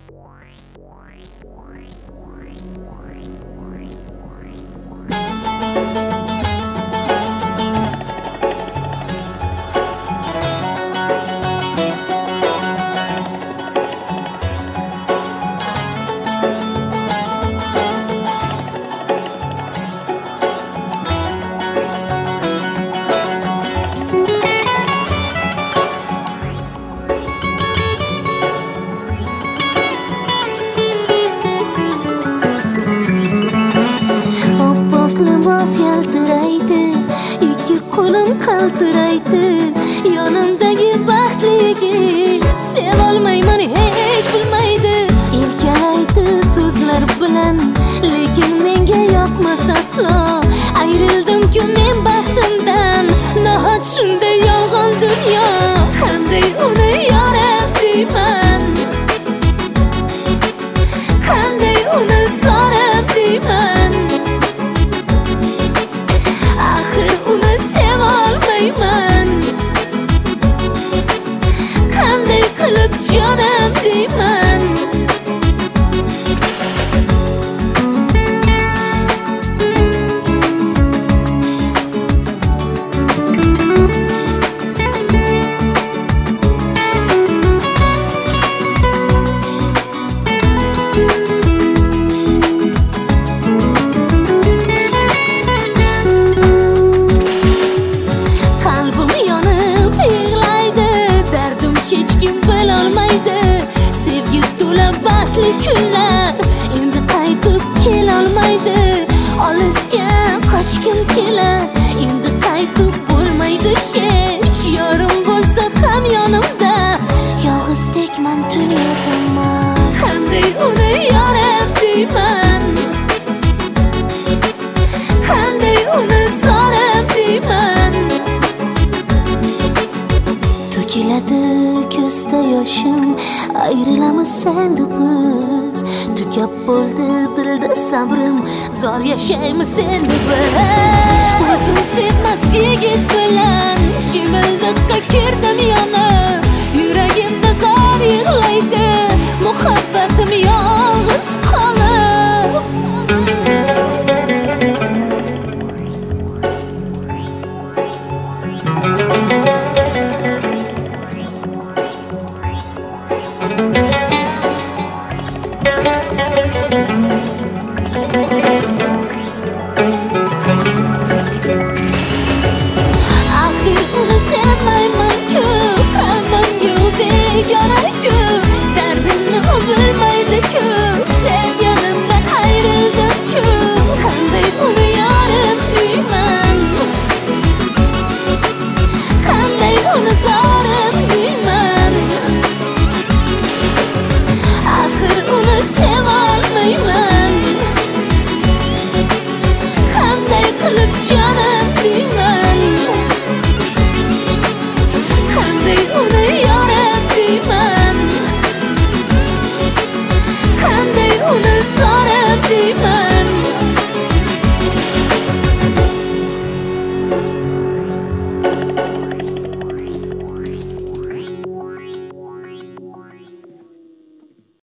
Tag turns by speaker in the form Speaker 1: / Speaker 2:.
Speaker 1: Yaltiraydi, ikki qo'lim qaltiraydi, yonimdagi baxtligim sevolmayman hech bilmaydi. Erkalaydi so'zlar bilan, lekin menga yoqmas aslo. Ayrildim-ku men baxtimdan, nahot shunday yolg'on dunyo. Qanday uni yoram deyman, qanday uni so'rab deyman. Qanday qilib jonim deyman. Sevgi to'la baxtli kunlar endi qaytib kelolmaydi. Olisga qochgim kelar, endi qaytib bo'lmaydi hech. Yorim bo'lsa ham yonimda, yolg'izdekman dunyodaman. Qanday uni yoram deyman, qanday uni so'rab deyman. To'kiladi ko'zda yoshim, ayrilamiz endi biz. Tugab bo'ldi dilda sabrim, zor yashaymiz endi biz. O'zim sevmas yigit bilan shimildiqqa kirdim yonib, yuragimda zor yig'laydi.